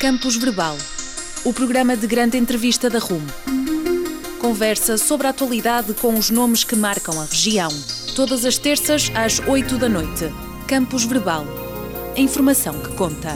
Campus Verbal, o programa de grande entrevista da RUM. Conversa sobre a atualidade com os nomes que marcam a região. Todas as terças às 8 da noite. Campus Verbal. A informação que conta.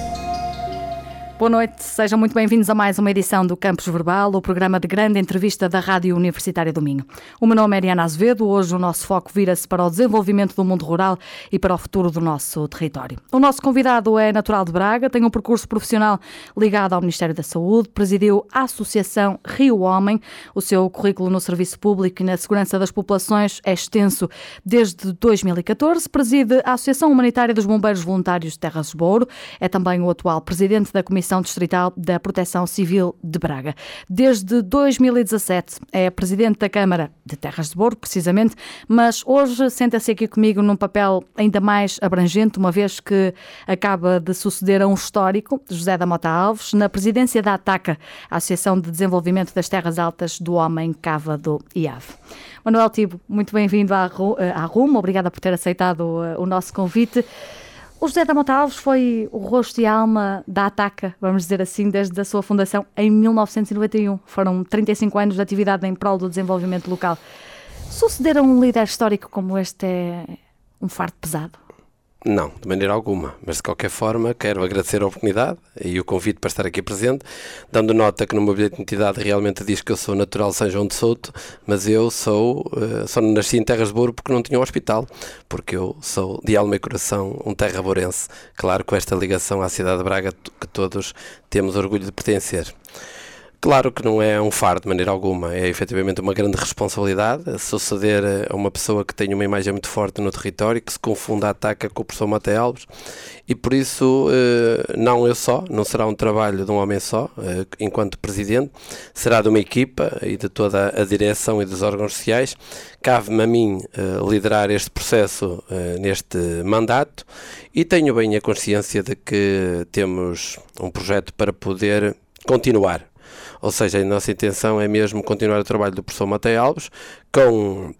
Boa noite, sejam muito bem-vindos a mais uma edição do Campus Verbal, o programa de grande entrevista da Rádio Universitária do Minho. O meu nome é Ariana Azevedo, hoje o nosso foco vira-se para o desenvolvimento do mundo rural e para o futuro do nosso território. O nosso convidado é natural de Braga, tem um percurso profissional ligado ao Ministério da Saúde, presidiu a Associação Rio Homem, o seu currículo no serviço público e na segurança das populações é extenso desde 2014, preside a Associação Humanitária dos Bombeiros Voluntários de Terras de Bouro, é também o atual presidente da Comissão Distrital da Proteção Civil de Braga. Desde 2017 é presidente da Câmara de Terras de Bouro, precisamente, mas hoje senta-se aqui comigo num papel ainda mais abrangente, uma vez que acaba de suceder a um histórico, José da Mota Alves, na presidência da ATACA, a Associação de Desenvolvimento das Terras Altas do Homem, Cávado e Ave. Manuel Tibo, muito bem-vindo à RUM, obrigada por ter aceitado o nosso convite. O José da Mota Alves foi o rosto e a alma da ATACA, vamos dizer assim, desde a sua fundação em 1991. Foram 35 anos de atividade em prol do desenvolvimento local. Suceder a um líder histórico como este é um fardo pesado? Não, de maneira alguma, mas de qualquer forma quero agradecer a oportunidade e o convite para estar aqui presente, dando nota que no meu bilhete de identidade realmente diz que eu sou natural de São João de Souto, mas eu só nasci em Terras de Bouro porque não tinha um hospital, porque eu sou de alma e coração um terraborense, claro, com esta ligação à cidade de Braga que todos temos orgulho de pertencer. Claro que não é um fardo de maneira alguma, é efetivamente uma grande responsabilidade suceder a uma pessoa que tem uma imagem muito forte no território, que se confunde a ATACA com o professor Mota Alves, e por isso não será um trabalho de um homem só, enquanto presidente, será de uma equipa e de toda a direção e dos órgãos sociais. Cabe-me a mim liderar este processo neste mandato e tenho bem a consciência de que temos um projeto para poder continuar. Ou seja, a nossa intenção é mesmo continuar o trabalho do professor Mota Alves com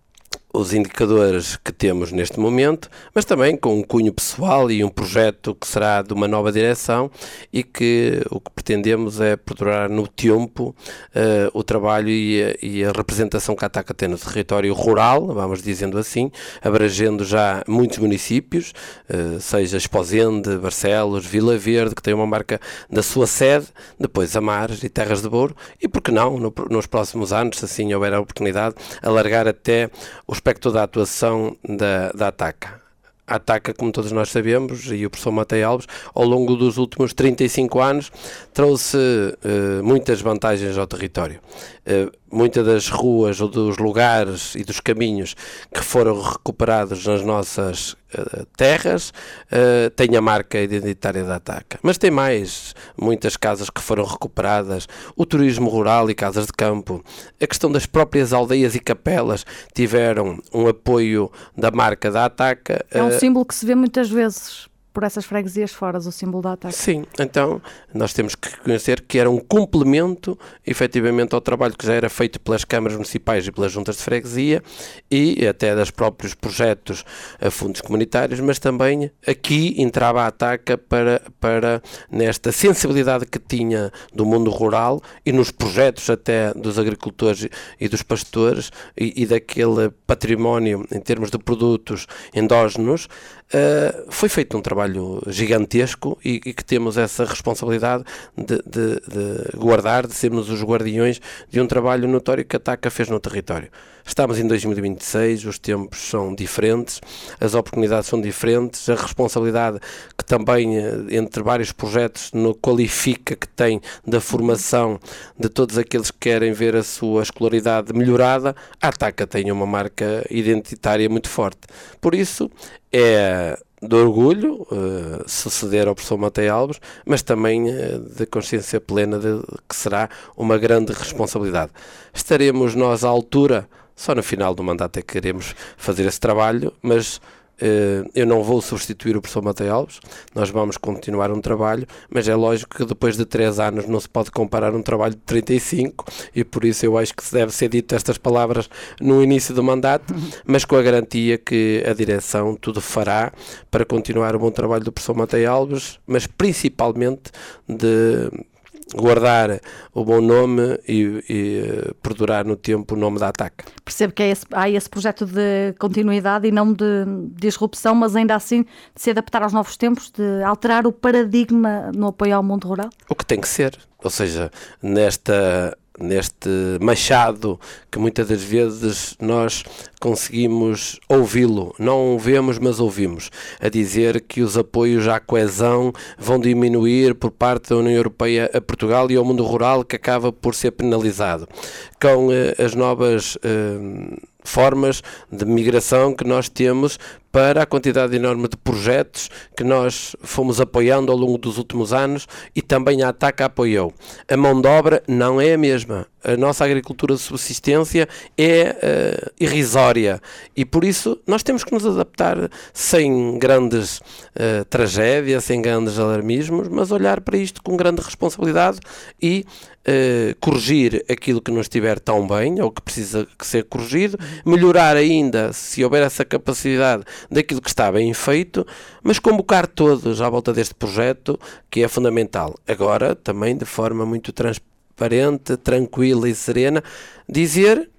os indicadores que temos neste momento, mas também com um cunho pessoal e um projeto que será de uma nova direção e que o que pretendemos é perdurar no tempo o trabalho e a representação que a ATACA tem no território rural, vamos dizendo assim, abrangendo já muitos municípios, seja Esposende, Barcelos, Vila Verde, que tem uma marca da sua sede, depois Amares e Terras de Bouro, e por que não, nos próximos anos, se assim houver a oportunidade, alargar até o aspecto da atuação da ATACA. A ATACA, como todos nós sabemos, e o professor Mota Alves, ao longo dos últimos 35 anos, trouxe muitas vantagens ao território. Muitas das ruas ou dos lugares e dos caminhos que foram recuperados nas nossas terras têm a marca identitária da ATACA. Mas tem mais, muitas casas que foram recuperadas, o turismo rural e casas de campo, a questão das próprias aldeias e capelas tiveram um apoio da marca da ATACA. É um símbolo que se vê muitas vezes por essas freguesias fora, o símbolo da ATACA. Sim, então nós temos que reconhecer que era um complemento efetivamente ao trabalho que já era feito pelas câmaras municipais e pelas juntas de freguesia e até dos próprios projetos a fundos comunitários, mas também aqui entrava a ATACA para nesta sensibilidade que tinha do mundo rural e nos projetos até dos agricultores e dos pastores e daquele património em termos de produtos endógenos. Foi feito um trabalho gigantesco e que temos essa responsabilidade de guardar, de sermos os guardiões de um trabalho notório que a ATACA fez no território. Estamos em 2026, os tempos são diferentes, as oportunidades são diferentes, a responsabilidade que também entre vários projetos no qualifica que tem da formação de todos aqueles que querem ver a sua escolaridade melhorada, a ATACA tem uma marca identitária muito forte. Por isso, é de orgulho suceder ao professor Mota Alves, mas também de consciência plena de que será uma grande responsabilidade. Estaremos nós à altura, só no final do mandato é que queremos fazer esse trabalho, mas eu não vou substituir o professor Mateus Alves, nós vamos continuar um trabalho, mas é lógico que depois de 3 anos não se pode comparar um trabalho de 35, e por isso eu acho que se deve ser dito estas palavras no início do mandato, mas com a garantia que a direção tudo fará para continuar o bom trabalho do professor Mateus Alves, mas principalmente de guardar o bom nome e perdurar no tempo o nome da ATAC. Percebo que há esse projeto de continuidade e não de disrupção, mas ainda assim de se adaptar aos novos tempos, de alterar o paradigma no apoio ao mundo rural? O que tem que ser, ou seja, neste machado que muitas das vezes nós conseguimos ouvi-lo, não o vemos, mas ouvimos, a dizer que os apoios à coesão vão diminuir por parte da União Europeia a Portugal e ao mundo rural, que acaba por ser penalizado. Com as novas formas de migração que nós temos, para a quantidade enorme de projetos que nós fomos apoiando ao longo dos últimos anos, e também a ATAC apoiou. A mão de obra não é a mesma. A nossa agricultura de subsistência é irrisória, e por isso nós temos que nos adaptar sem grandes tragédias, sem grandes alarmismos, mas olhar para isto com grande responsabilidade e corrigir aquilo que não estiver tão bem ou que precisa ser corrigido, melhorar ainda, se houver essa capacidade, daquilo que está bem feito, mas convocar todos à volta deste projeto, que é fundamental. Agora, também de forma muito transparente, tranquila e serena, dizer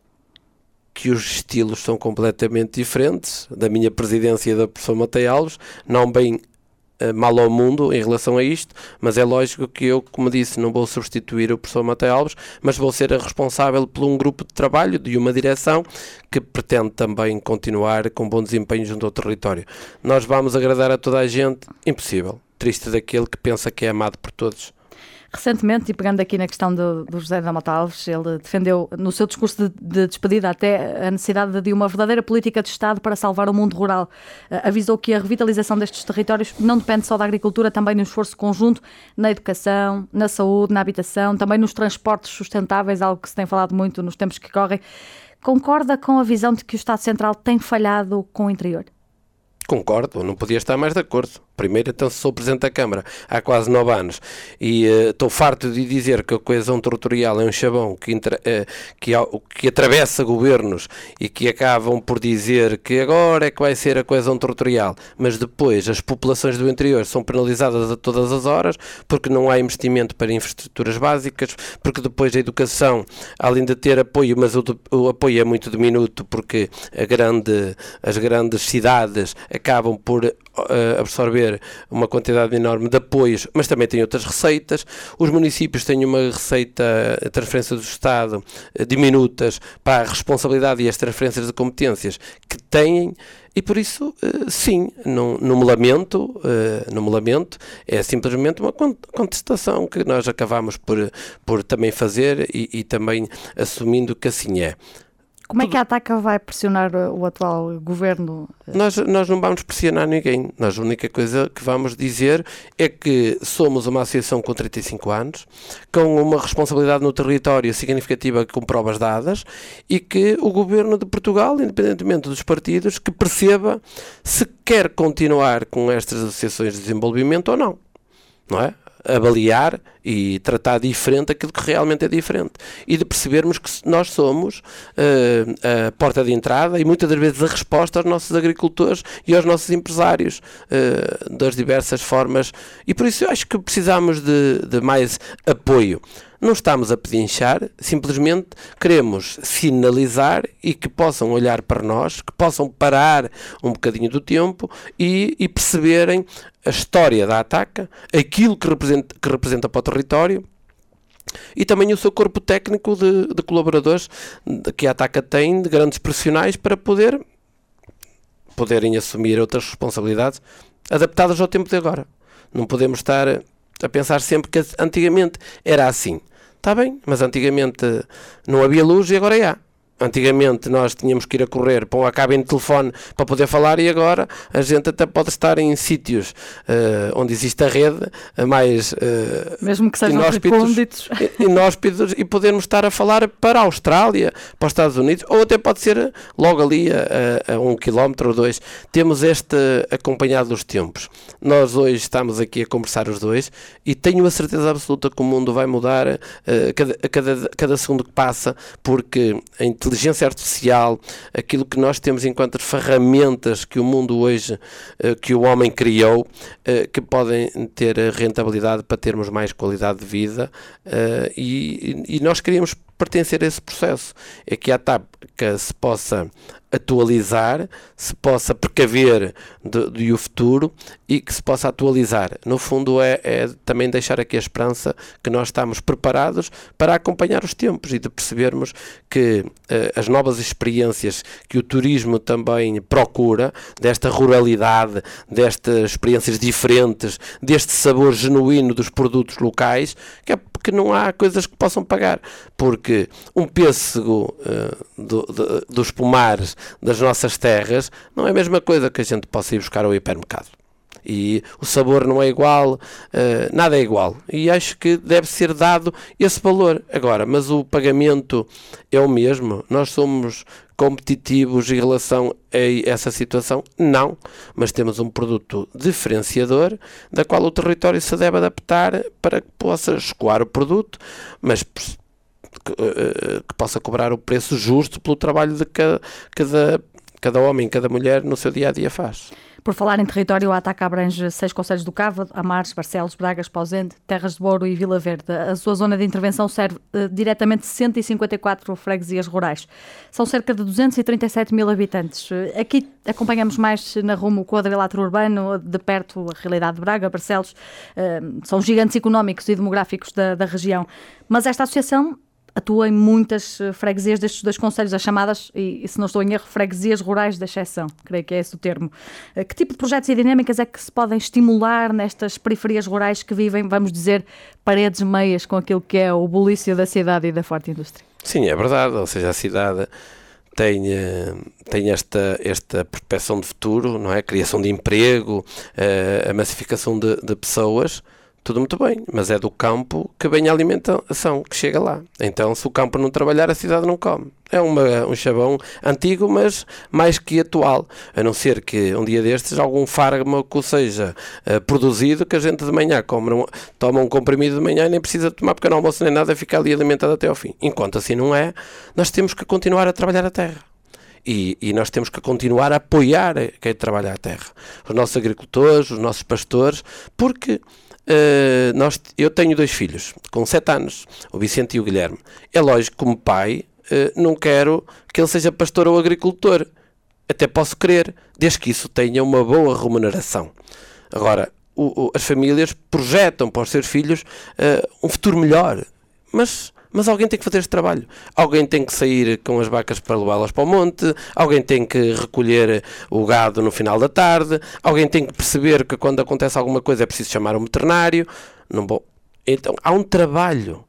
que os estilos são completamente diferentes, da minha presidência e da professora Mateus Alves, não bem mal ao mundo em relação a isto, mas é lógico que eu, como disse, não vou substituir o professor Mateus Alves, mas vou ser a responsável por um grupo de trabalho de uma direção que pretende também continuar com bom desempenho junto ao território. Nós vamos agradar a toda a gente? Impossível. Triste daquele que pensa que é amado por todos. Recentemente, e pegando aqui na questão do José da Mota Alves, ele defendeu no seu discurso de despedida até a necessidade de uma verdadeira política de Estado para salvar o mundo rural. Avisou que a revitalização destes territórios não depende só da agricultura, também no esforço conjunto na educação, na saúde, na habitação, também nos transportes sustentáveis, algo que se tem falado muito nos tempos que correm. Concorda com a visão de que o Estado Central tem falhado com o interior? Concordo, não podia estar mais de acordo. Primeiro, então, sou Presidente da Câmara há quase 9 anos e estou farto de dizer que a coesão territorial é um chavão que atravessa governos e que acabam por dizer que agora é que vai ser a coesão territorial, mas depois as populações do interior são penalizadas a todas as horas porque não há investimento para infraestruturas básicas, porque depois a educação, além de ter apoio, mas o apoio é muito diminuto porque as grandes cidades acabam por absorver uma quantidade enorme de apoios, mas também têm outras receitas. Os municípios têm uma receita, a transferência do Estado, diminutas para a responsabilidade e as transferências de competências que têm, e por isso, sim, não me lamento, é simplesmente uma contestação que nós acabamos por também fazer e também assumindo que assim é. Como é que a ATAC vai pressionar o atual governo? Nós não vamos pressionar ninguém. Nós a única coisa que vamos dizer é que somos uma associação com 35 anos, com uma responsabilidade no território significativa com provas dadas, e que o governo de Portugal, independentemente dos partidos, que perceba se quer continuar com estas associações de desenvolvimento ou não. Não é? Avaliar e tratar diferente aquilo que realmente é diferente, e de percebermos que nós somos a porta de entrada e muitas das vezes a resposta aos nossos agricultores e aos nossos empresários das diversas formas, e por isso eu acho que precisamos de mais apoio. Não estamos a pedinchar, simplesmente queremos sinalizar e que possam olhar para nós, que possam parar um bocadinho do tempo e perceberem a história da ATAC, aquilo que representa para o território, e também o seu corpo técnico de colaboradores que a ATAC tem, de grandes profissionais, para poderem assumir outras responsabilidades adaptadas ao tempo de agora. Não podemos estar a pensar sempre que antigamente era assim. Está bem, mas antigamente não havia luz e agora há. Antigamente nós tínhamos que ir a correr para uma cabine de telefone para poder falar, e agora a gente até pode estar em sítios onde existe a rede mais mesmo que sejam inóspitos, e podermos estar a falar para a Austrália, para os Estados Unidos, ou até pode ser logo ali a 1 quilómetro ou 2. Temos este acompanhado dos tempos. Nós hoje estamos aqui a conversar os dois e tenho a certeza absoluta que o mundo vai mudar a cada segundo que passa, porque a inteligência artificial, aquilo que nós temos enquanto ferramentas que o mundo hoje, que o homem criou, que podem ter rentabilidade para termos mais qualidade de vida, e nós queríamos pertencer a esse processo. É que a TAP se possa atualizar, se possa precaver do futuro e que se possa atualizar. No fundo é também deixar aqui a esperança que nós estamos preparados para acompanhar os tempos e de percebermos que as novas experiências que o turismo também procura, desta ruralidade, destas experiências diferentes, deste sabor genuíno dos produtos locais, que não há coisas que possam pagar, porque um pêssego dos pomares das nossas terras não é a mesma coisa que a gente possa ir buscar ao hipermercado. E o sabor não é igual, nada é igual. E acho que deve ser dado esse valor. Agora, mas o pagamento é o mesmo? Nós somos competitivos em relação a essa situação? Não. Mas temos um produto diferenciador, da qual o território se deve adaptar para que possa escoar o produto, mas que possa cobrar o preço justo pelo trabalho de cada homem, cada mulher no seu dia-a-dia faz. Por falar em território, a ATAC abrange 6 concelhos do Cávado, Amares, Barcelos, Braga, Esposende, Terras de Boro e Vila Verde. A sua zona de intervenção serve diretamente 154 freguesias rurais. São cerca de 237 mil habitantes. Aqui acompanhamos mais na RUM o quadrilátero urbano, de perto a realidade de Braga, Barcelos. São gigantes económicos e demográficos da região. Mas esta associação atua em muitas freguesias destes 2 concelhos, as chamadas, e se não estou em erro, freguesias rurais de exceção, creio que é esse o termo. Que tipo de projetos e dinâmicas é que se podem estimular nestas periferias rurais que vivem, vamos dizer, paredes meias com aquilo que é o bulício da cidade e da forte indústria? Sim, é verdade, ou seja, a cidade tem esta prospecção de futuro, não é? A criação de emprego, a massificação de pessoas. Tudo muito bem, mas é do campo que vem a alimentação, que chega lá. Então, se o campo não trabalhar, a cidade não come. É um chavão antigo, mas mais que atual. A não ser que um dia destes algum fármaco seja produzido, que a gente de manhã toma um comprimido de manhã e nem precisa tomar pequeno almoço nem nada, fica ali alimentado até ao fim. Enquanto assim não é, nós temos que continuar a trabalhar a terra. E nós temos que continuar a apoiar quem trabalha a terra. Os nossos agricultores, os nossos pastores, porque eu tenho 2 filhos, com 7 anos, o Vicente e o Guilherme. É lógico que como pai não quero que ele seja pastor ou agricultor. Até posso querer, desde que isso tenha uma boa remuneração. Agora, as famílias projetam para os seus filhos um futuro melhor, mas alguém tem que fazer este trabalho. Alguém tem que sair com as vacas para levá-las para o monte, alguém tem que recolher o gado no final da tarde, alguém tem que perceber que quando acontece alguma coisa é preciso chamar um veterinário. Então, há um trabalho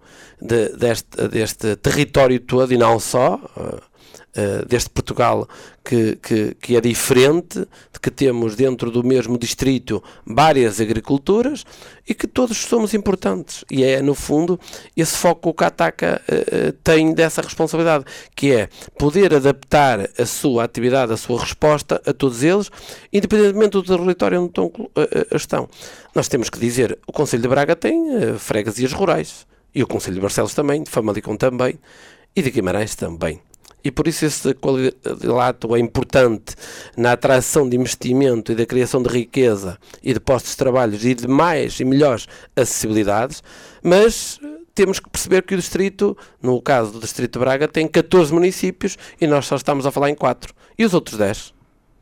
deste território todo, e não só deste Portugal que é diferente, de que temos dentro do mesmo distrito várias agriculturas e que todos somos importantes. E é, no fundo, esse foco que a ATAC tem dessa responsabilidade, que é poder adaptar a sua atividade, a sua resposta a todos eles, independentemente do território onde estão. Nós temos que dizer, o Concelho de Braga tem freguesias rurais, e o Concelho de Barcelos também, de Famalicão também, e de Guimarães também. E por isso esse quadrilátero é importante na atração de investimento e da criação de riqueza e de postos de trabalho e de mais e melhores acessibilidades, mas temos que perceber que o distrito, no caso do distrito de Braga, tem 14 municípios e nós só estamos a falar em 4. E os outros 10?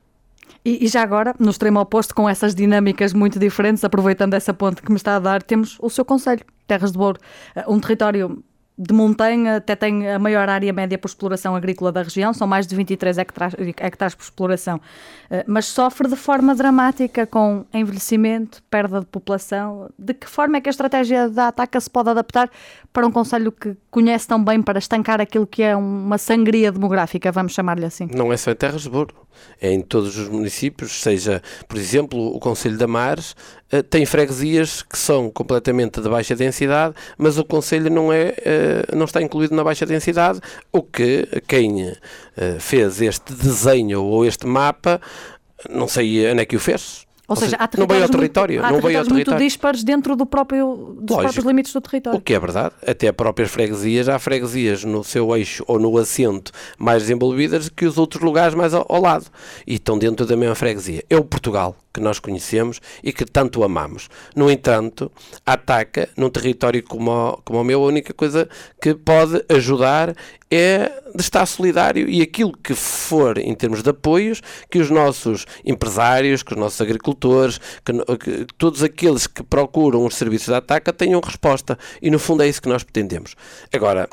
E já agora, no extremo oposto, com essas dinâmicas muito diferentes, aproveitando essa ponte que me está a dar, temos o seu concelho, Terras de Boro, um território de montanha, até tem a maior área média por exploração agrícola da região, são mais de 23 hectares por exploração, mas sofre de forma dramática com envelhecimento, perda de população. De que forma é que a estratégia da ATACA se pode adaptar para um concelho que conhece tão bem para estancar aquilo que é uma sangria demográfica, vamos chamar-lhe assim? Não é só em Terras de Boro, é em todos os municípios, seja, por exemplo, o concelho de Amares tem freguesias que são completamente de baixa densidade, mas o concelho não está incluído na baixa densidade, o que quem fez este desenho ou este mapa, não sei onde é que o fez. Ou seja, há não veio ao território. Há territórios muito dispares dentro dos próprios limites do território. O que é verdade. Até próprias freguesias, há freguesias no seu eixo ou no assento mais desenvolvidas que os outros lugares mais ao lado. E estão dentro da mesma freguesia. É o Portugal que nós conhecemos e que tanto amamos. No entanto, a ATACA, num território como o meu, a única coisa que pode ajudar é de estar solidário, e aquilo que for em termos de apoios, que os nossos empresários, que os nossos agricultores, que todos aqueles que procuram os serviços da ATACA tenham resposta, e no fundo é isso que nós pretendemos. Agora,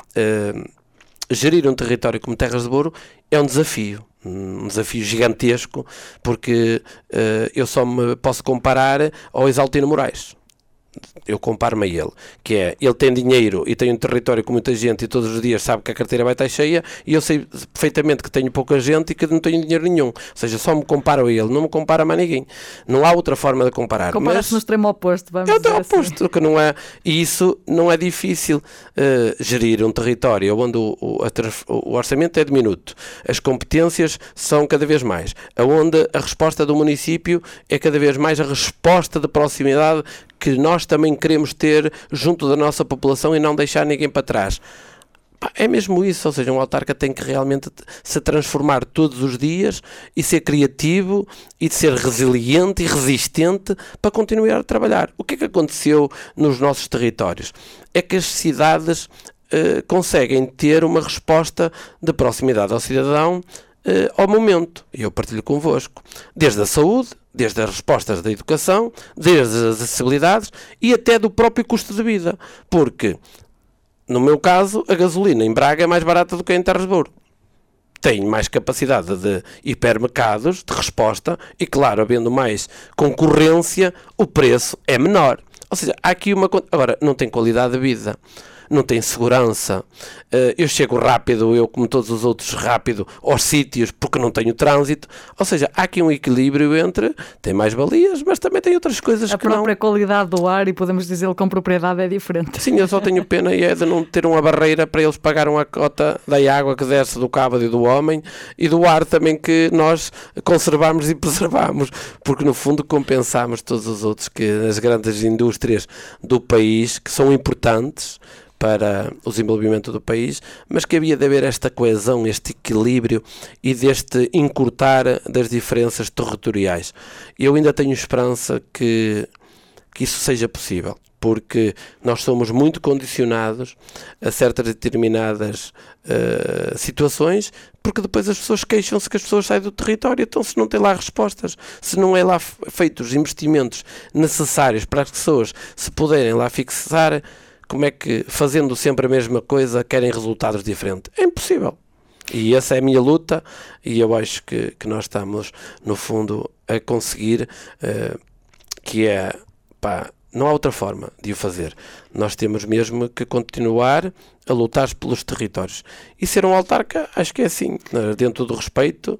gerir um território como Terras de Boro é um desafio gigantesco, porque eu só me posso comparar ao Exaltino Moraes. Eu comparo-me a ele, que é, ele tem dinheiro e tem um território com muita gente e todos os dias sabe que a carteira vai estar cheia, e eu sei perfeitamente que tenho pouca gente e que não tenho dinheiro nenhum. Ou seja, só me comparo a ele, não me comparo a mais ninguém. Não há outra forma de comparar. Compara-se no extremo oposto, vamos dizer assim. É o oposto, que não é, e isso não é difícil. Gerir um território onde o orçamento é diminuto, as competências são cada vez mais, onde a resposta do município é cada vez mais a resposta de proximidade que nós também queremos ter junto da nossa população e não deixar ninguém para trás. É mesmo isso, ou seja, um autarca tem que realmente se transformar todos os dias e ser criativo e ser resiliente e resistente para continuar a trabalhar. O que é que aconteceu nos nossos territórios? É que as cidades conseguem ter uma resposta de proximidade ao cidadão ao momento, e eu partilho convosco, desde a saúde, desde as respostas da educação, desde as acessibilidades e até do próprio custo de vida, porque, no meu caso, a gasolina em Braga é mais barata do que em Terras de Boro. Tem mais capacidade de hipermercados, de resposta, e claro, havendo mais concorrência, o preço é menor. Ou seja, há aqui uma... Agora, não tem qualidade de vida, não tem segurança, eu chego rápido, eu como todos os outros rápido aos sítios porque não tenho trânsito, ou seja, há aqui um equilíbrio entre, tem mais valias, mas também tem outras coisas que não. A própria qualidade do ar, e podemos dizê-lo com propriedade, é diferente. Sim, eu só tenho pena de não ter uma barreira para eles pagarem a cota da água que desce do cabo e do homem, e do ar também que nós conservamos e preservamos, porque no fundo compensamos todos os outros que as grandes indústrias do país, que são importantes para o desenvolvimento do país, mas que havia de haver esta coesão, este equilíbrio e deste encurtar das diferenças territoriais. Eu ainda tenho esperança que isso seja possível, porque nós somos muito condicionados a certas determinadas situações, porque depois as pessoas queixam-se que as pessoas saem do território, então se não tem lá respostas, se não é lá feitos os investimentos necessários para as pessoas se puderem lá fixar, como é que, fazendo sempre a mesma coisa, querem resultados diferentes? É impossível. E essa é a minha luta, e eu acho que nós estamos, no fundo, a conseguir, que é, não há outra forma de o fazer. Nós temos mesmo que continuar a lutar pelos territórios. E ser um autarca, acho que é assim, dentro do respeito,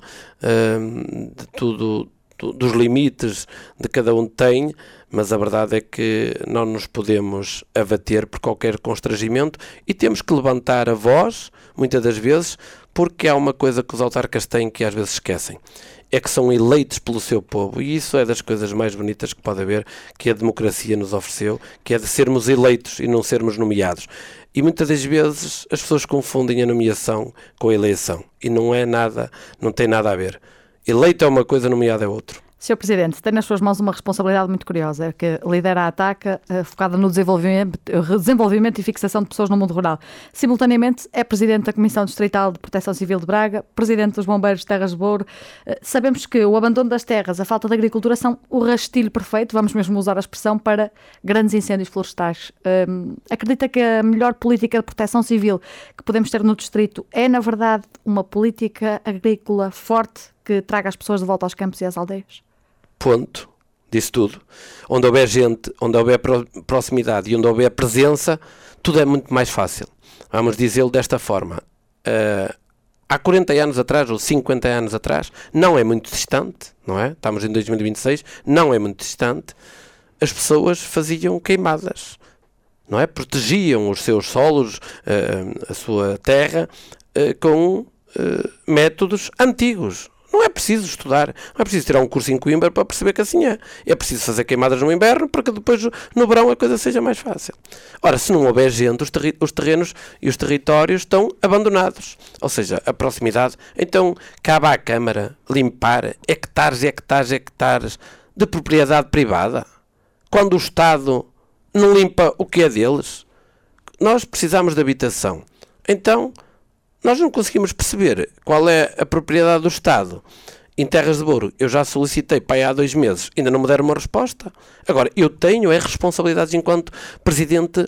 de tudo, dos limites de cada um tem, mas a verdade é que não nos podemos abater por qualquer constrangimento e temos que levantar a voz, muitas das vezes, porque há uma coisa que os autarcas têm que às vezes esquecem, é que são eleitos pelo seu povo, e isso é das coisas mais bonitas que pode haver, que a democracia nos ofereceu, que é de sermos eleitos e não sermos nomeados. E muitas das vezes as pessoas confundem a nomeação com a eleição, e não tem nada a ver. Eleito é uma coisa, nomeado é outro. Sr. Presidente, tem nas suas mãos uma responsabilidade muito curiosa, que lidera a ATACA, focada no desenvolvimento e fixação de pessoas no mundo rural. Simultaneamente, é Presidente da Comissão Distrital de Proteção Civil de Braga, Presidente dos Bombeiros de Terras de Bouro. Sabemos que o abandono das terras, a falta de agricultura são o rastilho perfeito, vamos mesmo usar a expressão, para grandes incêndios florestais. Acredita que a melhor política de proteção civil que podemos ter no distrito é, na verdade, uma política agrícola forte que traga as pessoas de volta aos campos e às aldeias? Ponto. Disse tudo. Onde houver gente, onde houver proximidade e onde houver presença, tudo é muito mais fácil. Vamos dizê-lo desta forma. Há 40 anos atrás, ou 50 anos atrás, não é muito distante, não é? Estamos em 2026, não é muito distante, as pessoas faziam queimadas, não é? Protegiam os seus solos, a sua terra, com métodos antigos. Não é preciso estudar, não é preciso tirar um curso em Coimbra para perceber que assim é. É preciso fazer queimadas no inverno para que depois no verão a coisa seja mais fácil. Ora, se não houver gente, os terrenos e os territórios estão abandonados. Ou seja, a proximidade. Então, cabe à Câmara limpar hectares e hectares e hectares de propriedade privada, quando o Estado não limpa o que é deles. Nós precisamos de habitação. Então, nós não conseguimos perceber qual é a propriedade do Estado. Em Terras de Bouro, eu já solicitei para aí há 2 meses, ainda não me deram uma resposta. Agora, eu tenho responsabilidades enquanto Presidente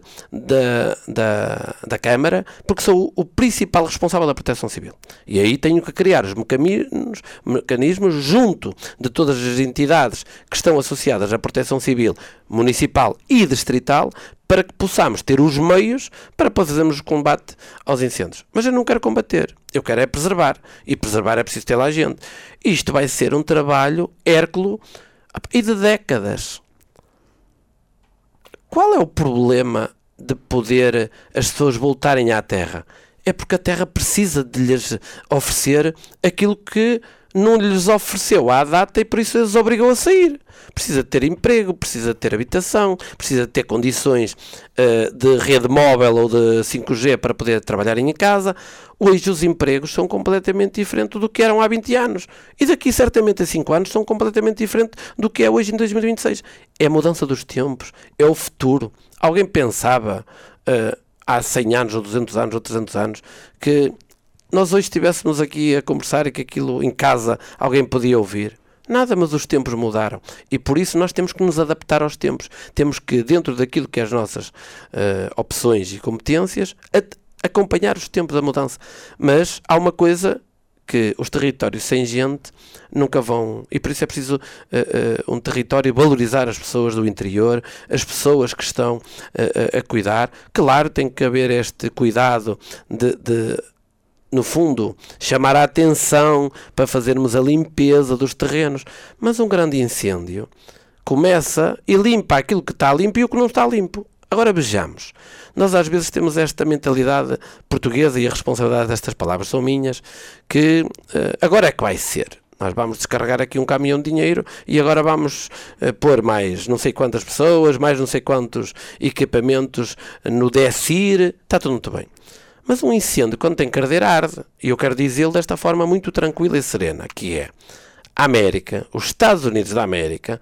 da Câmara, porque sou o principal responsável da Proteção Civil. E aí tenho que criar os mecanismos junto de todas as entidades que estão associadas à Proteção Civil municipal e distrital, para que possamos ter os meios para fazermos o combate aos incêndios. Mas eu não quero combater, eu quero é preservar. E preservar é preciso ter lá gente. Isto vai ser um trabalho hérculo e de décadas. Qual é o problema de poder as pessoas voltarem à terra? É porque a terra precisa de lhes oferecer aquilo que não lhes ofereceu à data e por isso eles obrigam a sair. Precisa de ter emprego, precisa de ter habitação, precisa de ter condições de rede móvel ou de 5G para poder trabalhar em casa. Hoje os empregos são completamente diferentes do que eram há 20 anos. E daqui certamente a 5 anos são completamente diferentes do que é hoje em 2026. É a mudança dos tempos, é o futuro. Alguém pensava há 100 anos, ou 200 anos, ou 300 anos, que nós hoje estivéssemos aqui a conversar e que aquilo em casa alguém podia ouvir? Nada, mas os tempos mudaram. E por isso nós temos que nos adaptar aos tempos. Temos que, dentro daquilo que é as nossas opções e competências, acompanhar os tempos da mudança. Mas há uma coisa que os territórios sem gente nunca vão... E por isso é preciso um território valorizar as pessoas do interior, as pessoas que estão a cuidar. Claro, tem que haver este cuidado de no fundo, chamar a atenção para fazermos a limpeza dos terrenos. Mas um grande incêndio começa e limpa aquilo que está limpo e o que não está limpo. Agora vejamos. Nós às vezes temos esta mentalidade portuguesa, e a responsabilidade destas palavras são minhas, que agora é que vai ser. Nós vamos descarregar aqui um caminhão de dinheiro e agora vamos pôr mais não sei quantas pessoas, mais não sei quantos equipamentos no DSIR. Está tudo muito bem. Mas um incêndio, quando tem que arder, arde. E eu quero dizê-lo desta forma muito tranquila e serena, que é a América, os Estados Unidos da América,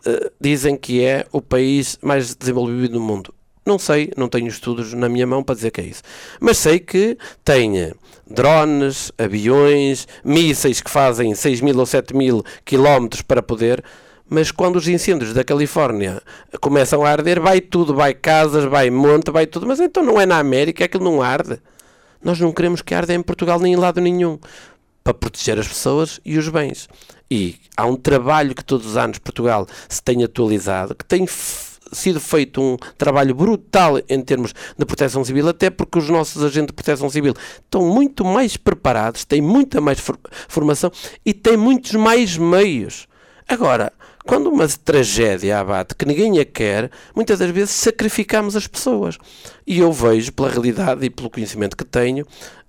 dizem que é o país mais desenvolvido do mundo. Não sei, não tenho estudos na minha mão para dizer que é isso. Mas sei que tem drones, aviões, mísseis que fazem 6.000 ou 7.000 quilómetros para poder... Mas quando os incêndios da Califórnia começam a arder, vai tudo, vai casas, vai monte, vai tudo. Mas então não é na América, é que não arde. Nós não queremos que arde em Portugal nem em lado nenhum, para proteger as pessoas e os bens. E há um trabalho que todos os anos Portugal se tem atualizado, que tem sido feito um trabalho brutal em termos de proteção civil, até porque os nossos agentes de proteção civil estão muito mais preparados, têm muita mais formação e têm muitos mais meios. Agora, quando uma tragédia abate que ninguém a quer, muitas das vezes sacrificamos as pessoas. E eu vejo, pela realidade e pelo conhecimento que tenho,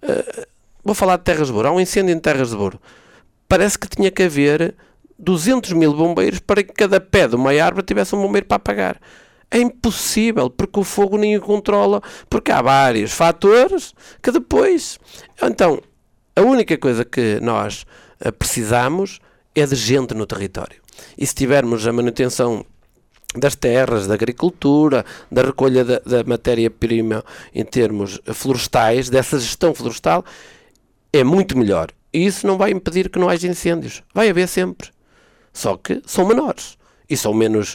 vou falar de Terras de Bouro. Há um incêndio em Terras de Bouro. Parece que tinha que haver 200.000 bombeiros para que cada pé de uma árvore tivesse um bombeiro para apagar. É impossível, porque o fogo nem o controla, porque há vários fatores que depois... Então, a única coisa que nós precisamos é de gente no território. e se tivermos a manutenção das terras, da agricultura, da recolha da matéria-prima em termos florestais, dessa gestão florestal, é muito melhor. E isso não vai impedir que não haja incêndios. Vai haver sempre. Só que são menores. E são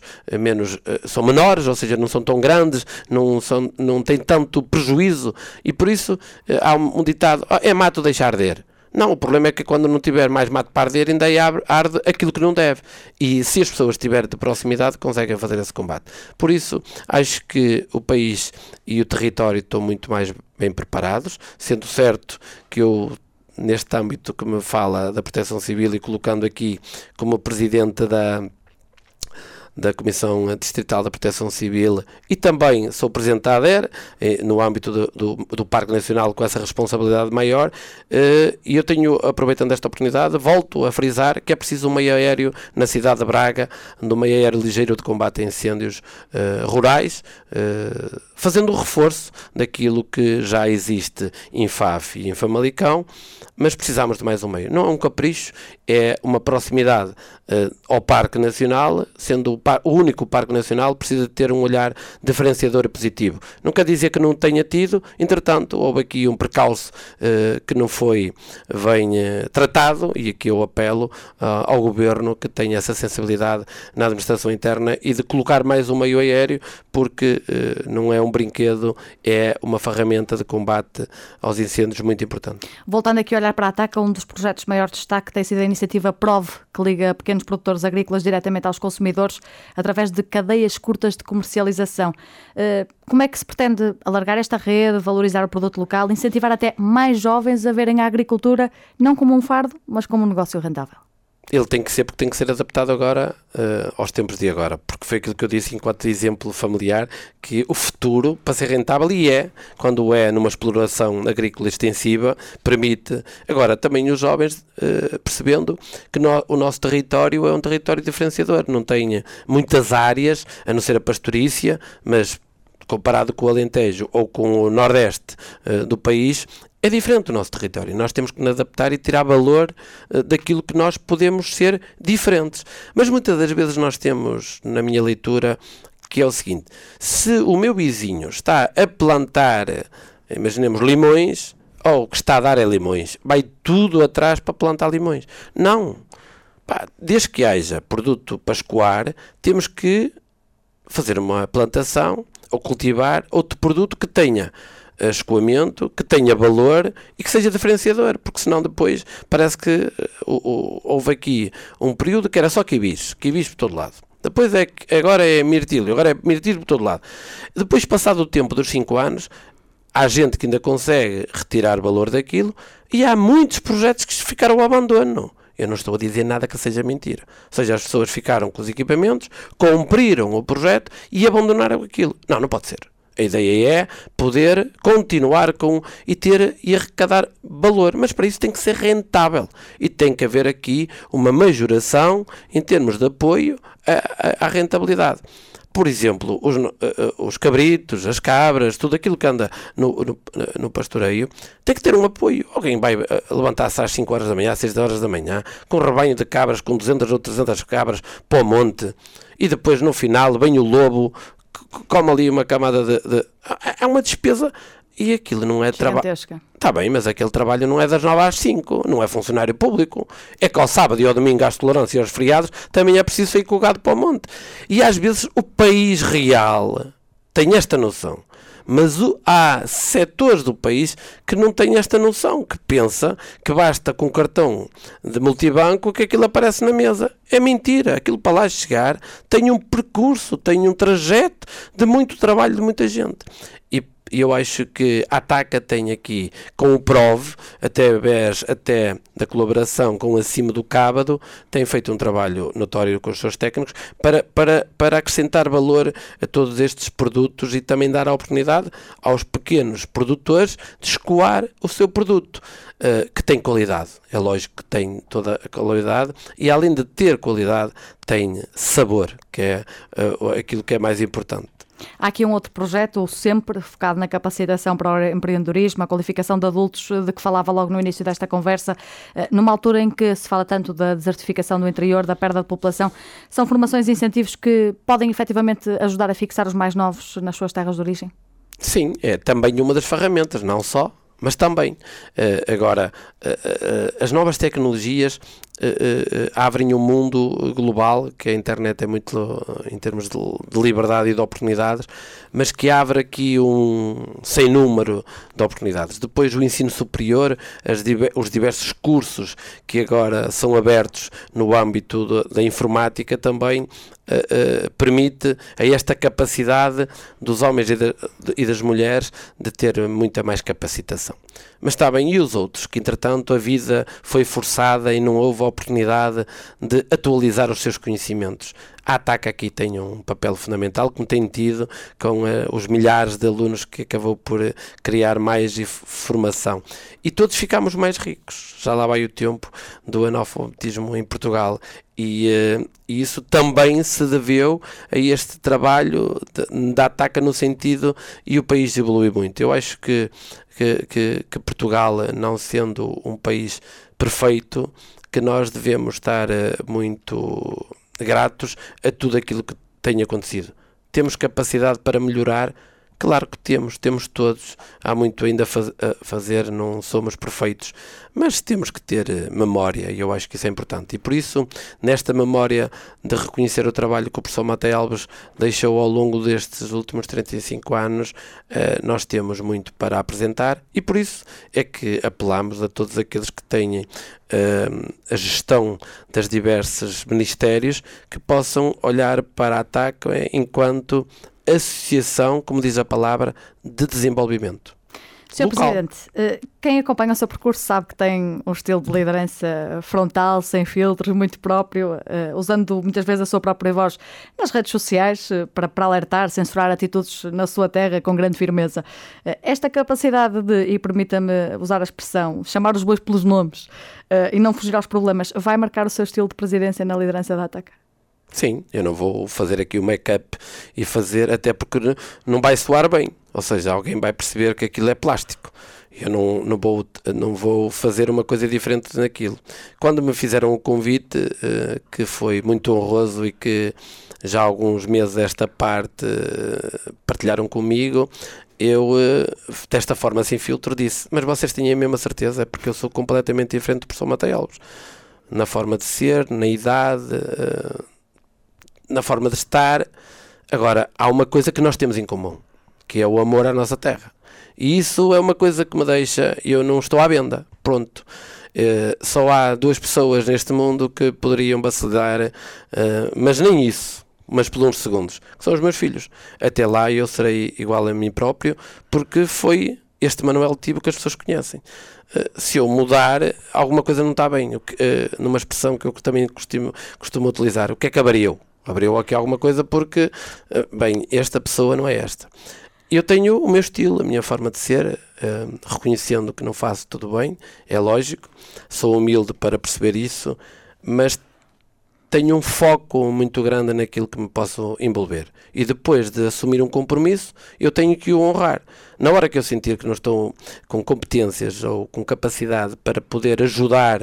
são menores, ou seja, não são tão grandes, não têm tanto prejuízo. E por isso há um ditado, é mato deixar arder. Não, o problema é que quando não tiver mais mato para arder, ainda arde aquilo que não deve. E se as pessoas estiverem de proximidade, conseguem fazer esse combate. Por isso, acho que o país e o território estão muito mais bem preparados, sendo certo que eu, neste âmbito que me fala da Proteção Civil e colocando aqui como presidente da Comissão Distrital da Proteção Civil e também sou presidente da ADER, no âmbito do Parque Nacional com essa responsabilidade maior, e eu tenho, aproveitando esta oportunidade, volto a frisar que é preciso um meio aéreo na cidade de Braga, um meio aéreo ligeiro de combate a incêndios rurais, fazendo o reforço daquilo que já existe em Faf e em Famalicão, mas precisamos de mais um meio. Não é um capricho, é uma proximidade ao Parque Nacional, sendo o único Parque Nacional, precisa de ter um olhar diferenciador e positivo. Não quer dizer que não tenha tido, entretanto, houve aqui um percalço que não foi bem tratado, e aqui eu apelo ao Governo que tenha essa sensibilidade na administração interna e de colocar mais um meio aéreo, porque não é um brinquedo, é uma ferramenta de combate aos incêndios muito importante. Voltando aqui a olhar para a ATACA, um dos projetos de maior destaque tem sido a iniciativa PROVE, que liga pequenos produtores agrícolas diretamente aos consumidores através de cadeias curtas de comercialização. Como é que se pretende alargar esta rede, valorizar o produto local, incentivar até mais jovens a verem a agricultura não como um fardo, mas como um negócio rentável? Ele tem que ser, porque tem que ser adaptado agora aos tempos de agora, porque foi aquilo que eu disse enquanto exemplo familiar, que o futuro, para ser rentável, e quando é numa exploração agrícola extensiva, permite, agora também os jovens percebendo que o nosso território é um território diferenciador, não tem muitas áreas, a não ser a pastorícia, mas comparado com o Alentejo ou com o Nordeste do país, é diferente o nosso território. Nós temos que nos adaptar e tirar valor daquilo que nós podemos ser diferentes. Mas muitas das vezes nós temos, na minha leitura, que é o seguinte: se o meu vizinho está a plantar, imaginemos, limões, ou o que está a dar é limões, vai tudo atrás para plantar limões. Não. Desde que haja produto para escoar, temos que fazer uma plantação ou cultivar outro produto que tenha escoamento, que tenha valor e que seja diferenciador, porque senão depois parece que houve aqui um período que era só quibiche por todo lado. Depois agora é mirtilo por todo lado. Depois, passado o tempo dos 5 anos, há gente que ainda consegue retirar valor daquilo e há muitos projetos que ficaram ao abandono. Eu não estou a dizer nada que seja mentira. Ou seja, as pessoas ficaram com os equipamentos, cumpriram o projeto e abandonaram aquilo. Não pode ser. A ideia é poder continuar e arrecadar valor, mas para isso tem que ser rentável e tem que haver aqui uma majoração em termos de apoio à rentabilidade. Por exemplo, os cabritos, as cabras, tudo aquilo que anda no pastoreio, tem que ter um apoio. Alguém vai levantar-se às 5 horas da manhã, às 6 horas da manhã, com um rebanho de cabras, com 200 ou 300 cabras para o monte, e depois no final vem o lobo, come ali uma camada é uma despesa, e aquilo não é trabalho. Está bem, mas aquele trabalho não é das 9 às 5, não é funcionário público. É que ao sábado e ao domingo, às tolerâncias e aos feriados, também é preciso sair com o gado para o monte. E às vezes o país real tem esta noção. Mas há setores do país que não têm esta noção, que pensa que basta com cartão de multibanco que aquilo aparece na mesa. É mentira. Aquilo para lá chegar tem um percurso, tem um trajeto de muito trabalho de muita gente. E eu acho que a ATACA tem aqui, com o PROVE, até da colaboração com Acima do Cábado, tem feito um trabalho notório com os seus técnicos para acrescentar valor a todos estes produtos e também dar a oportunidade aos pequenos produtores de escoar o seu produto, que tem qualidade. É lógico que tem toda a qualidade e, além de ter qualidade, tem sabor, que é aquilo que é mais importante. Há aqui um outro projeto, sempre focado na capacitação para o empreendedorismo, a qualificação de adultos, de que falava logo no início desta conversa, numa altura em que se fala tanto da desertificação do interior, da perda de população. São formações e incentivos que podem efetivamente ajudar a fixar os mais novos nas suas terras de origem? Sim, é também uma das ferramentas, não só, mas também. Agora, as novas tecnologias abrem um mundo global, que a internet é muito em termos de liberdade e de oportunidades, mas que abre aqui um sem número de oportunidades. Depois o ensino superior, os diversos cursos que agora são abertos no âmbito da informática também permite a esta capacidade dos homens e das mulheres de ter muita mais capacitação. Mas está bem, e os outros, que entretanto a vida foi forçada e não houve a oportunidade de atualizar os seus conhecimentos? A ATAC aqui tem um papel fundamental, como tem tido com os milhares de alunos que acabou por criar mais formação. E todos ficamos mais ricos. Já lá vai o tempo do analfabetismo em Portugal. E isso também se deveu a este trabalho da ATAC no sentido, e o país evolui muito. Eu acho que Portugal, não sendo um país perfeito, que nós devemos estar muito gratos a tudo aquilo que tem acontecido. Temos capacidade para melhorar? Claro que temos todos. Há muito ainda a fazer, não somos perfeitos, mas temos que ter memória, e eu acho que isso é importante. E por isso, nesta memória de reconhecer o trabalho que o professor Matei Alves deixou ao longo destes últimos 35 anos, nós temos muito para apresentar, e por isso é que apelamos a todos aqueles que têm a gestão das diversos ministérios, que possam olhar para a ATAC enquanto associação, como diz a palavra, de desenvolvimento. Sr. Presidente, quem acompanha o seu percurso sabe que tem um estilo de liderança frontal, sem filtros, muito próprio, usando muitas vezes a sua própria voz nas redes sociais para alertar, censurar atitudes na sua terra com grande firmeza. Esta capacidade de, e permita-me usar a expressão, chamar os bois pelos nomes e não fugir aos problemas, vai marcar o seu estilo de presidência na liderança da ATAC? Sim, eu não vou fazer aqui o make-up e fazer, até porque não vai soar bem. Ou seja, alguém vai perceber que aquilo é plástico. Eu não vou fazer uma coisa diferente naquilo. Quando me fizeram o convite, que foi muito honroso e que já há alguns meses esta parte partilharam comigo, eu, desta forma sem filtro, disse: mas vocês têm a mesma certeza? É porque eu sou completamente diferente do professor Matei Alves. Na forma de ser, na idade, na forma de estar. Agora, há uma coisa que nós temos em comum, que é o amor à nossa terra. E isso é uma coisa que me deixa, eu não estou à venda, pronto. Só há 2 pessoas neste mundo que poderiam vacilar, mas nem isso, mas por uns segundos, que são os meus filhos. Até lá eu serei igual a mim próprio, porque foi este Manuel Tibo que as pessoas conhecem. Se eu mudar, alguma coisa não está bem. Numa expressão que eu também costumo utilizar, o que é que abriu? Abriu aqui alguma coisa porque, bem, esta pessoa não é esta. Eu tenho o meu estilo, a minha forma de ser, reconhecendo que não faço tudo bem, é lógico, sou humilde para perceber isso, mas tenho um foco muito grande naquilo que me posso envolver. E depois de assumir um compromisso, eu tenho que o honrar. Na hora que eu sentir que não estou com competências ou com capacidade para poder ajudar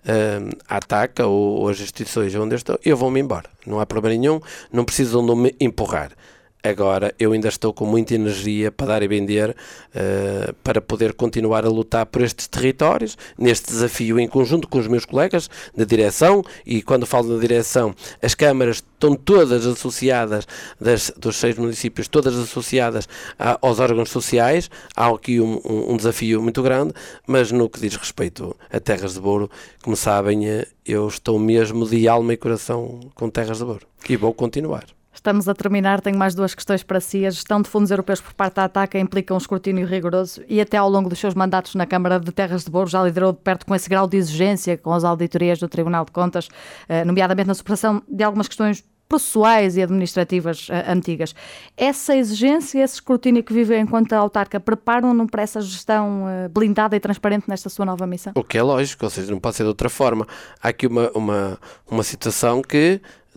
a ATAC ou as instituições onde eu estou, eu vou-me embora. Não há problema nenhum, não precisam de me empurrar. Agora, eu ainda estou com muita energia para dar e vender, para poder continuar a lutar por estes territórios, neste desafio em conjunto com os meus colegas de direção. E quando falo da direção, as câmaras estão todas associadas, dos 6 municípios, todas associadas aos órgãos sociais. Há aqui um desafio muito grande, mas no que diz respeito a Terras de Douro, como sabem, eu estou mesmo de alma e coração com Terras de Douro e vou continuar. Estamos a terminar, tenho mais 2 questões para si. A gestão de fundos europeus por parte da ATAC implica um escrutínio rigoroso e até ao longo dos seus mandatos na Câmara de Terras de Douro já liderou de perto com esse grau de exigência com as auditorias do Tribunal de Contas, nomeadamente na superação de algumas questões processuais e administrativas antigas. Essa exigência, esse escrutínio que vive enquanto autarca, preparam-no para essa gestão blindada e transparente nesta sua nova missão? O que é lógico, ou seja, não pode ser de outra forma. Há aqui uma situação que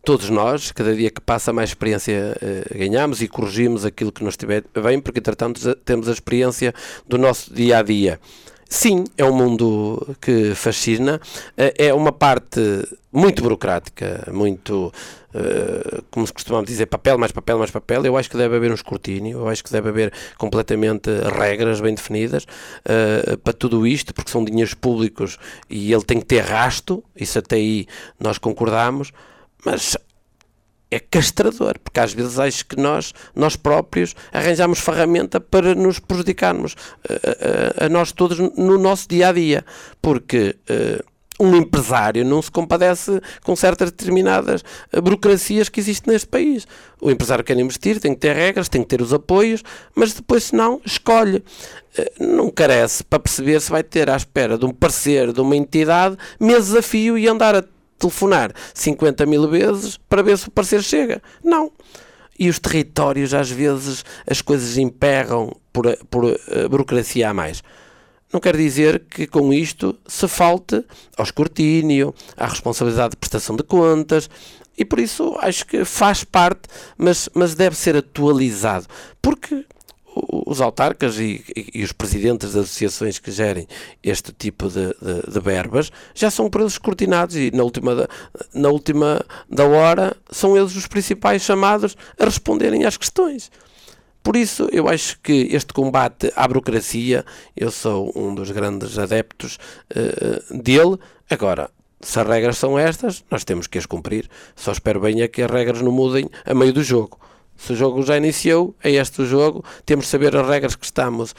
todos nós, cada dia que passa, mais experiência ganhamos e corrigimos aquilo que não estiver bem, porque, entretanto, temos a experiência do nosso dia-a-dia. Sim, é um mundo que fascina, é uma parte muito burocrática, muito, como se costumava dizer, papel, mais papel, mais papel. Eu acho que deve haver um escrutínio, eu acho que deve haver completamente regras bem definidas para tudo isto, porque são dinheiros públicos e ele tem que ter rasto, isso até aí nós concordamos, mas é castrador, porque às vezes acho que nós próprios arranjamos ferramenta para nos prejudicarmos a nós todos no nosso dia-a-dia, porque um empresário não se compadece com certas determinadas burocracias que existem neste país. O empresário quer investir, tem que ter regras, tem que ter os apoios, mas depois, se não, escolhe. Não carece para perceber se vai ter à espera de um parecer de uma entidade meses a fio e andar a telefonar 50 mil vezes para ver se o parecer chega. Não. E os territórios, às vezes, as coisas emperram por burocracia a mais. Não quer dizer que com isto se falte ao escrutínio, à responsabilidade de prestação de contas, e por isso acho que faz parte, mas deve ser atualizado, porque os autarcas e os presidentes das associações que gerem este tipo de verbas já são por eles escrutinados e na última da hora são eles os principais chamados a responderem às questões. Por isso eu acho que este combate à burocracia, eu sou um dos grandes adeptos dele. Agora, se as regras são estas, nós temos que as cumprir. Só espero bem é que as regras não mudem a meio do jogo. Se o jogo já iniciou, é este o jogo, temos de saber as regras que estamos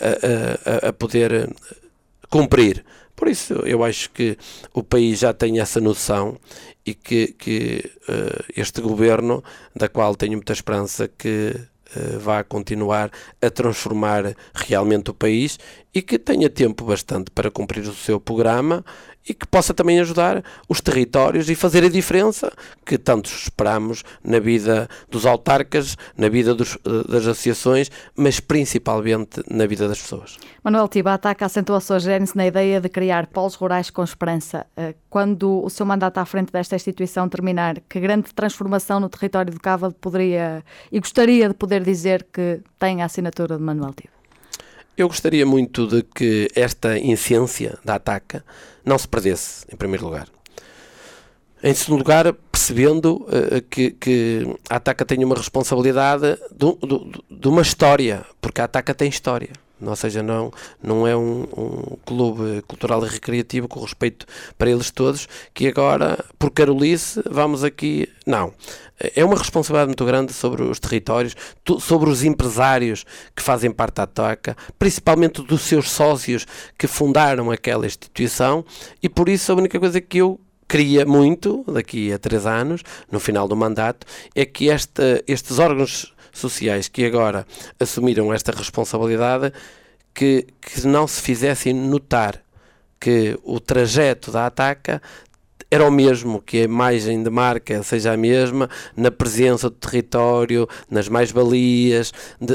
a poder cumprir. Por isso, eu acho que o país já tem essa noção e que este governo, da qual tenho muita esperança que vá continuar a transformar realmente o país e que tenha tempo bastante para cumprir o seu programa e que possa também ajudar os territórios e fazer a diferença que tanto esperamos na vida dos autarcas, na vida das associações, mas principalmente na vida das pessoas. Manuel Tiba, a ATAC acentuou a sua gênese na ideia de criar polos rurais com esperança. Quando o seu mandato à frente desta instituição terminar, que grande transformação no território do Cávado poderia e gostaria de poder dizer que tem a assinatura de Manuel Tiba? Eu gostaria muito de que esta essência da ATAC não se perdesse, em primeiro lugar. Em segundo lugar, percebendo que a ATAC tem uma responsabilidade de uma história, porque a ATAC tem história. Ou seja, não é um clube cultural e recreativo, com respeito para eles todos, que agora, por carolice, vamos aqui... Não. É uma responsabilidade muito grande sobre os territórios, sobre os empresários que fazem parte da ATAC, principalmente dos seus sócios que fundaram aquela instituição, e por isso a única coisa que eu queria muito, daqui a 3 anos, no final do mandato, é que estes órgãos sociais que agora assumiram esta responsabilidade, que não se fizessem notar que o trajeto da ATAC era o mesmo, que a imagem de marca seja a mesma, na presença do território, nas mais-valias,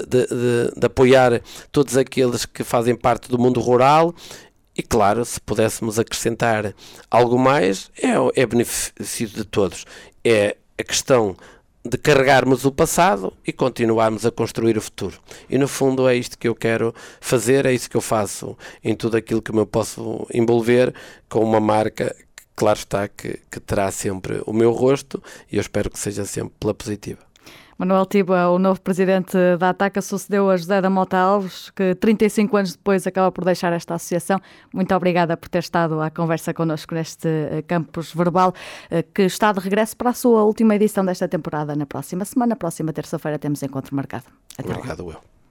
de apoiar todos aqueles que fazem parte do mundo rural. E claro, se pudéssemos acrescentar algo mais, é benefício de todos. É a questão de carregarmos o passado e continuarmos a construir o futuro. E no fundo é isto que eu quero fazer, é isso que eu faço em tudo aquilo que me posso envolver com uma marca que, claro está, que terá sempre o meu rosto, e eu espero que seja sempre pela positiva. Manuel Tiba, o novo presidente da ATAC, sucedeu a José da Mota Alves, que 35 anos depois acaba por deixar esta associação. Muito obrigada por ter estado à conversa connosco neste Campus Verbal, que está de regresso para a sua última edição desta temporada na próxima semana. Na próxima terça-feira temos encontro marcado. Até Obrigado, lá. eu.